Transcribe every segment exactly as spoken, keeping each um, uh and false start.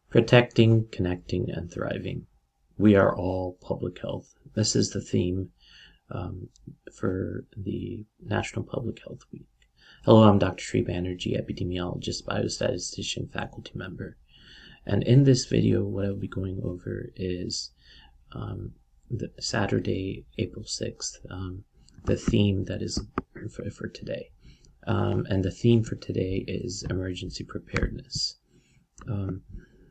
Protecting, connecting, and thriving. We are all public health. This is the theme um, for the National Public Health Week. Hello, I'm Doctor Sri Banerjee, epidemiologist, biostatistician, faculty member. And in this video, what I'll be going over is um, the Saturday, April sixth, um, the theme that is for, for today. Um, and the theme for today is emergency preparedness. Um,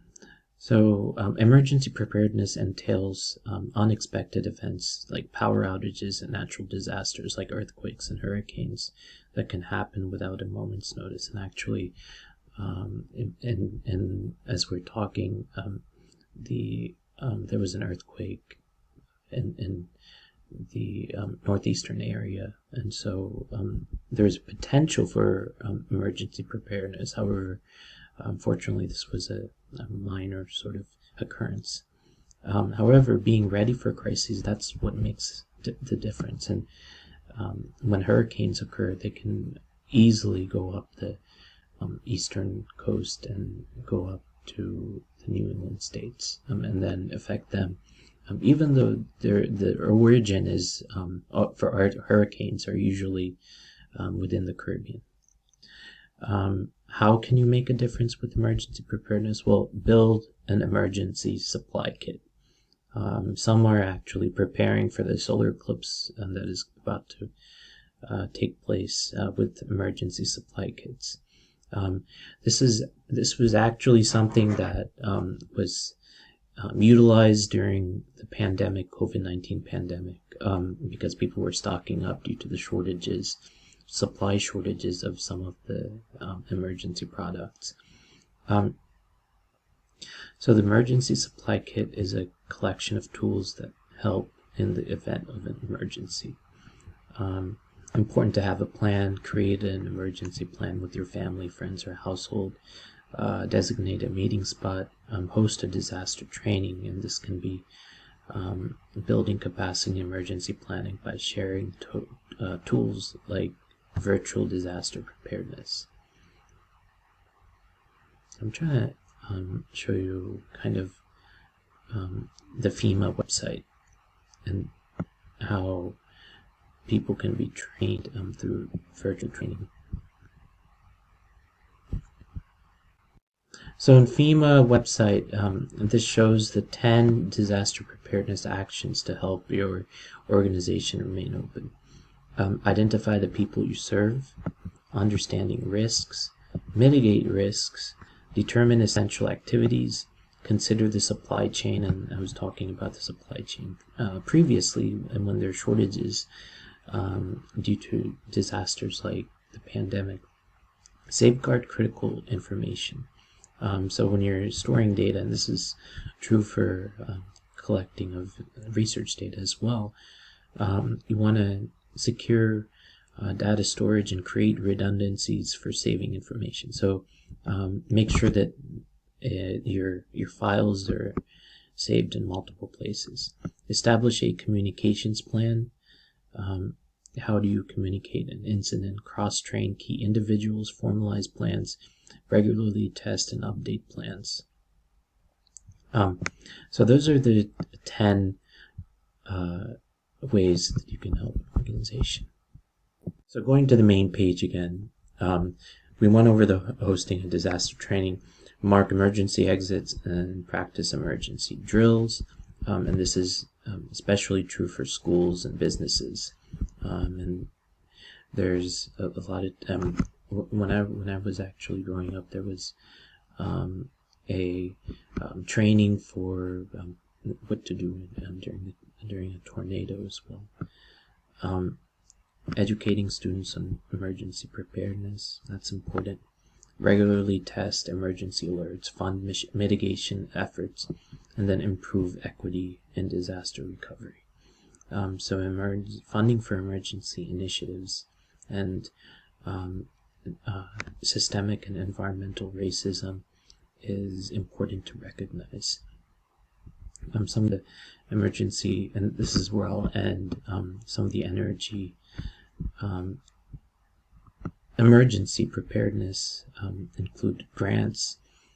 So um, emergency preparedness entails um, unexpected events like power outages and natural disasters like earthquakes and hurricanes that can happen without a moment's notice. And actually, um, in, in, in, as we're talking, um, the um, there was an earthquake in, in the um, northeastern area, and so um, there's potential for um, emergency preparedness. However, unfortunately, this was a, a minor sort of occurrence. Um, however, being ready for crises, that's what makes d- the difference. And um, when hurricanes occur, they can easily go up the um, eastern coast and go up to the New England states um, and then affect them. Um, even though the origin is um, for our hurricanes are usually um, within the Caribbean. Um, how can you make a difference with emergency preparedness? Well, build an emergency supply kit. Um, some are actually preparing for the solar eclipse um, that is about to uh, take place uh, with emergency supply kits. Um, this is this was actually something that um, was um, utilized during the pandemic, COVID nineteen pandemic, um, because people were stocking up due to the shortages. supply shortages of some of the um, emergency products. Um, so the emergency supply kit is a collection of tools that help in the event of an emergency. Um, important to have a plan. Create an emergency plan with your family, friends, or household. Uh, designate a meeting spot. Um, host a disaster training, and this can be um, building capacity emergency planning by sharing to, uh, tools like virtual disaster preparedness. I'm trying to um, show you kind of um, the FEMA website and how people can be trained um, through virtual training. So in FEMA website, um, this shows the ten disaster preparedness actions to help your organization remain open. Um, identify the people you serve, understanding risks, mitigate risks, determine essential activities, consider the supply chain, and I was talking about the supply chain uh, previously, and when there are shortages um, due to disasters like the pandemic. Safeguard critical information. Um, so when you're storing data, and this is true for uh, collecting of research data as well, um, you want to secure uh, data storage and create redundancies for saving information. So um, make sure that uh, your your files are saved in multiple places. Establish a communications plan. Um, how do you communicate an incident? Cross-train key individuals, formalize plans, regularly test and update plans. Um, so those are the ten uh, ways that you can help an organization. So going to the main page again, um, we went over the hosting and disaster training, mark emergency exits, and practice emergency drills. Um, and this is um, especially true for schools and businesses. Um, and there's a, a lot of um, when I when I was actually growing up, there was um, a um, training for um, what to do um, during during a tornado as well. Um, educating students on emergency preparedness, that's important. Regularly test emergency alerts, fund mitigation efforts, and then improve equity in disaster recovery. Um, so emer- funding for emergency initiatives and um, uh, systemic and environmental racism is important to recognize. Um, some of the emergency, and this is where I'll end, um, some of the energy um, emergency preparedness um, include grants,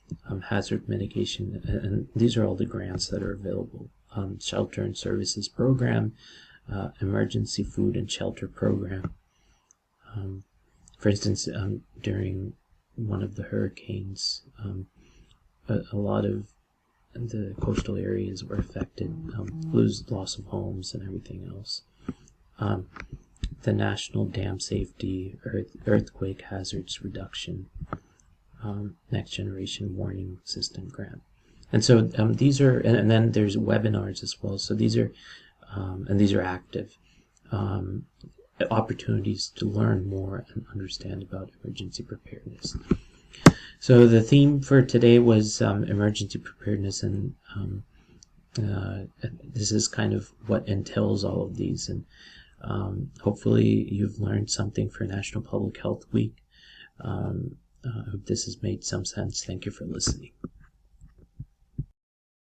um, hazard mitigation, and, and these are all the grants that are available. Um, shelter and services program, uh, emergency food and shelter program. Um, for instance, um, during one of the hurricanes, um, a, a lot of the coastal areas were affected, um, lose loss of homes and everything else. Um, the National Dam Safety Earth, Earthquake Hazards Reduction um, Next Generation Warning System Grant. And so um, these are, and, and then there's webinars as well. So these are, um, and these are active um, opportunities to learn more and understand about emergency preparedness. So the theme for today was um, emergency preparedness, and um, uh, this is kind of what entails all of these. And um, hopefully you've learned something for National Public Health Week. Um, I hope this has made some sense. Thank you for listening.